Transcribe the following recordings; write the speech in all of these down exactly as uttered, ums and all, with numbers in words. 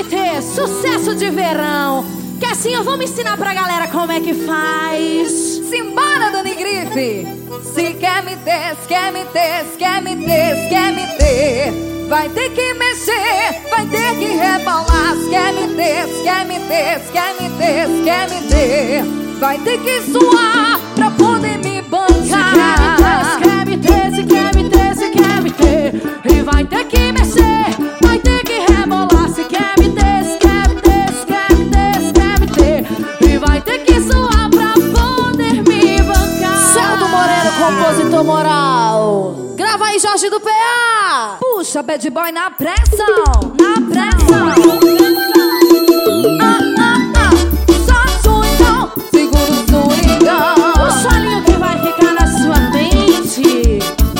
M T, sucesso de verão. Que assim eu vou me ensinar pra galera como é que faz. Simbora, Dani Grife. Se quer me ter, se quer me ter, se quer me ter, se quer me ter, vai ter que mexer, vai ter que rebolar. Se quer me ter, se quer me ter, se quer me ter, se quer me ter, vai ter que suar pra poder me bancar. Se quer me ter, se quer me ter, se quer me ter, e vai ter que mexer, vai ter que rebolar. Se quer me ter, se quer me ter, se quer me ter, se quer me ter, e vai ter que suar pra poder me bancar. Celdo Moreno, compositor moral. Grava aí, Jorge do P A. Puxa, bad boy na pressão, na pressão. Ah, ah, ah. Só swingão, segura o swingão. O solinho que vai ficar na sua mente.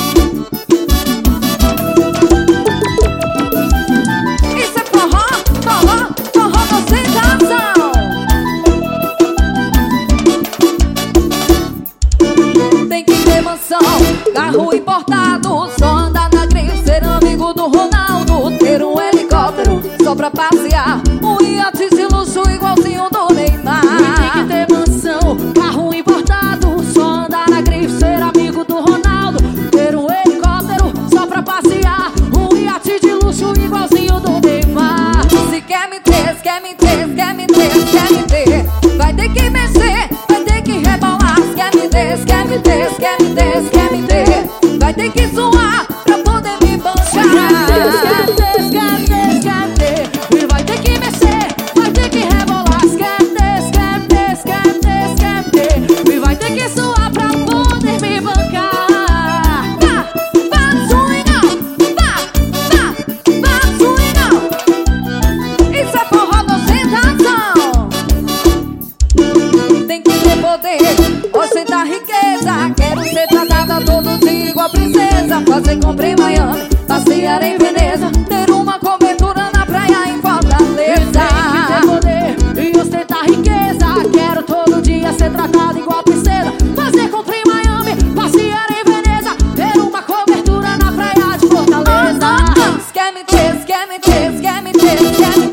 Isso é forró, forró, forró com sensação. Tem que ter mansão, carro importado, só andar na Grife, ser amigo do Ronaldo, ter um helicóptero só pra passear, um iate de luxo igualzinho do Neymar. E tem que ter mansão, carro importado, só andar na Grife, ser amigo do Ronaldo, ter um helicóptero só pra passear, um iate de luxo igualzinho do Neymar. Se quer me ter, se quer me ter, se quer me ter, se quer me ter, vai ter que mexer, vai ter que rebolar. Se quer me ter, se quer me ter, se quer me ter, se quer me ter, vai ter que suar pra poder me bancar. E vai ter que mexer, vai ter que rebolar. Se quer ter, se quer ter, se quer ter, se quer ter, e vai ter que suar pra poder me bancar. Vá, vá, swingão, vá, vá, vá, swingão. Isso é forró com ostentação. Tem que ter poder, ostentar riqueza, quero ser tratada todo dia igual princesa, fazer compra em Miami, passear em Veneza, ter uma cobertura na praia em Fortaleza. Tem que ter poder e ostentar riqueza, quero todo dia ser tratado igual princesa, fazer compra em Miami, passear em Veneza, ter uma cobertura na praia de Fortaleza. Se quer me ter, se quer me ter, se quer me ter, se quer me